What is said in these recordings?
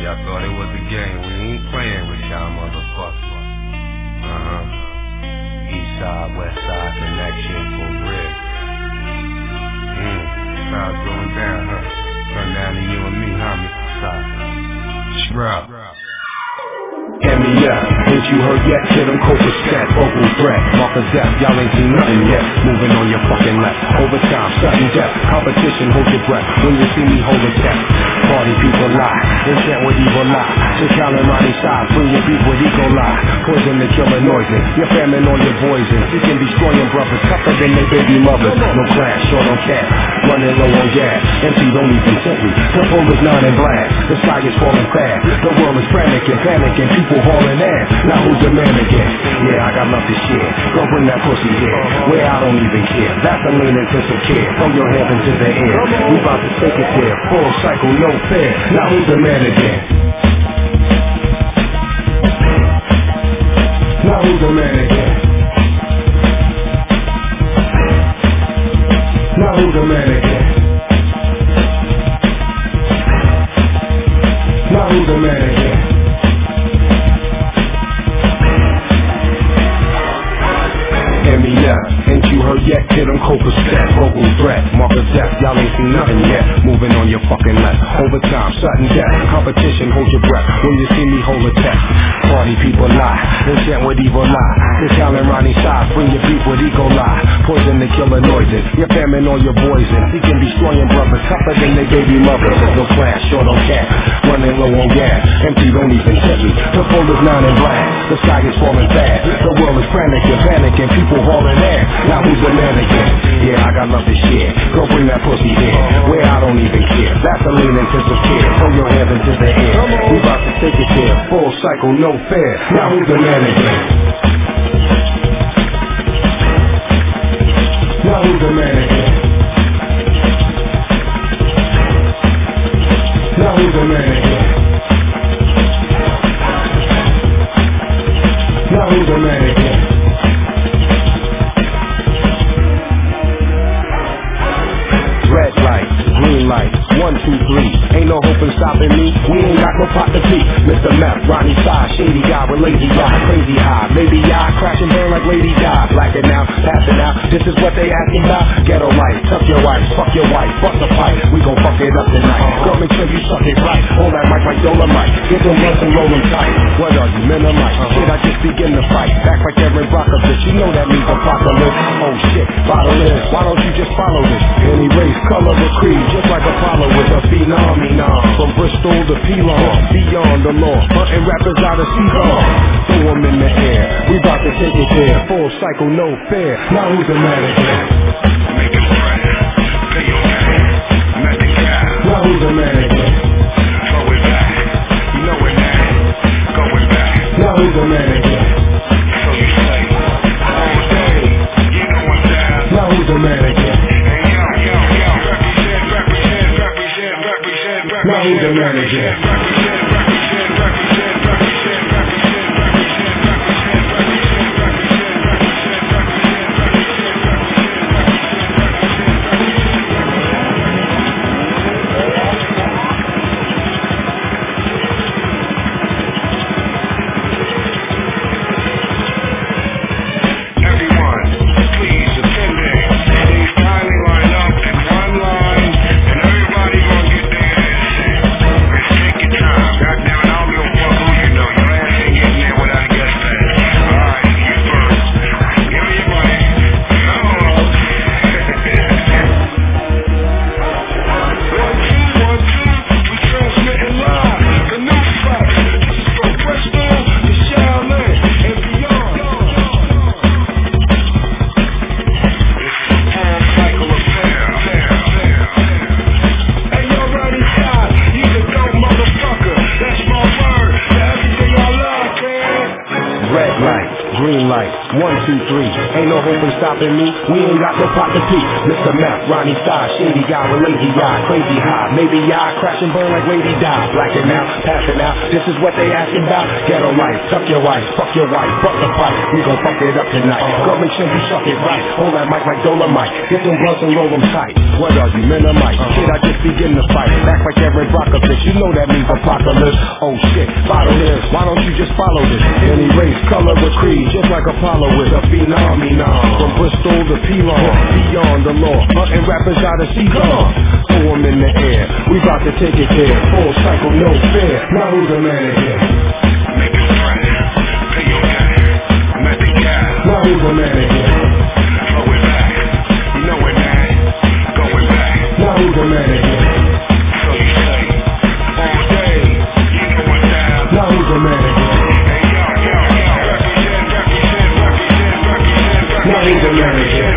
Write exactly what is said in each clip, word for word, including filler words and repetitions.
Y'all thought it was a game. We ain't playing with y'all motherfuckers. Uh-huh. East side, west side connection for real. Hmm. Side's going down, huh? Turn down to you and me, huh, Mister Side? Shroud. Hand me up, ain't you heard yet? Kid, I'm cold for stat, vocal threat. Mark of death, y'all ain't seen nothing yet. Moving on your fucking left. Overtime, sudden death. Competition, hold your breath. When you see me, hold a test. Party people lie, enchant with evil lie. Just counting Ronnie sides, bring your beef with eco lie. Poison the killer noising, your famine on your poison. You can destroy your brothers, tougher than their baby mothers. No clash, short on cat, running low on gas. Empty, don't even tempt me. The phone is none and black. The sky is falling fast. The world is panicking, panicking. People hauling ass. Now who's the man again? Yeah, I got love to share. Go bring that pussy here, where I don't even care. Vaseline intensive care. Throw your hands into the air. We about to take it there. Full cycle, no fair. Now who's the man again? Now who's the man again? Now who's the man again? Now who's the man again? Hand me up, ain't you heard yet? Kid, I'm cold for stat, vocal threat. Mark of death, y'all ain't seen nothing yet. Moving on your fucking left. Overtime, sudden death. Competition, hold your breath. When you see me, hold a test. Party people lie, enchant with evil lie. Just counting Ronnie sides, bring your beef with eco lie. Poison the killer noises, your famine on your poison. He can destroy your brothers, tougher than their baby mothers. No clash, short on cat, running low on gas. Empty, don't even tempt me. The phone is nine and black. The sky is falling fast. The world is panicking, panicking. People hauling ass. Now who's the man again? Yeah, I got love to share. Go bring that pussy here, where I don't even care. Vaseline intensive care. Throw your hands into the air. We about to take it there. Full cycle, no fair. Now who's the man again? Now who's the man again? Now who's the man again? Now who's the man again? Red light, green light, one, two, three. Ain't no hope in stopping me. We ain't got no pot to pee. Mister Meth, Ronnie Side, shady guy with lazy eye, crazy high. Maybe I crash and burn like Lady Di. Blacking out, passing out. This is what they asking about. Ghetto life, tuck your wife, fuck your wife, fuck the pipe. We gon' fuck it up tonight. Girl, make sure you suck it right. Hold that mic like Dolomite. Get them blunts and roll them tight. What are you, men or mice? Shit, I just begin to fight. Back like Aaron Brockovich. You know that means apocalypse. Oh shit, bottle in. Why don't you just follow this? Any race, color, or creed, just like Apollo with a phenomenon. From Bristol to Pelon, beyond the law. Hunting rappers out of Seagull. Throw them in the air. We about to take it there. Full cycle, no fair. Now who's the man again? Make it spread. Pay your man. Met the guy. Now who's the man again? Throw it back. You know it now. Going back. Now who's the man again? So you say. All day. You know I'm down. Now who's the man again? Hey yo, yo, yo. Represent, represent, represent, represent, represent. Now who's the man again? Green light, one, two, three. Ain't no hope in stopping me. We ain't got no pot to pee. Mister Meth, Ronnie Side, shady guy with lazy eye, crazy high. Maybe I crash and burn like Lady Di. Blacking out, passing out. This is what they asking about. Ghetto life, tuck your wife, fuck your wife, fuck the fight. We gon' fuck it up tonight. Girl, make sure you suck it right. Hold that mic like Dolomite. Get them blunts and roll them tight. What are you, men or mice? Shit, I just begin to fight. Back like every Aaron Brockovich, you know that means apocalypse. Oh shit, bottle this, why don't you just follow this? Any race, color, or creed, just like Apollo is a phenomenon. From Bristol to Pelon, beyond the law, hunting rappers out of Ceylon. Throw them in the air, we bout to take it there. Full cycle, no fear, now who's the man here? Make it right, pay your guy, let the guy. Now who's the man here? Throw it back, you know it, man, going back. Now who's the man here? So you say, all day, you know what's down. Now who's the man here? Hey yo, yo, yo, represent, represent, represent, represent, represent. Now who's the man here?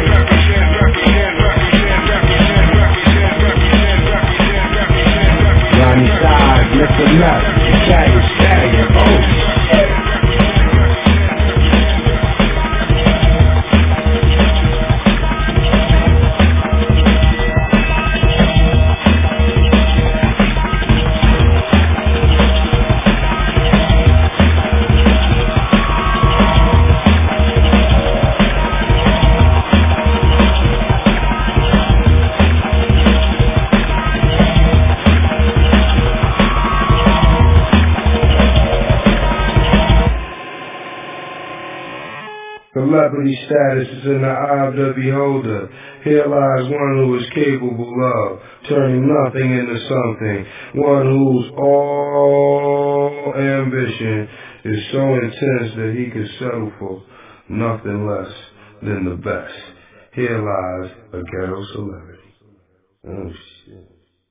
Johnny Sides, Mister Nut, Italian Stallion, oh shit. Celebrity status is in the eye of the beholder. Here lies one who is capable of turning nothing into something. One whose all ambition is so intense that he can settle for nothing less than the best. Here lies a ghetto celebrity. Oh shit.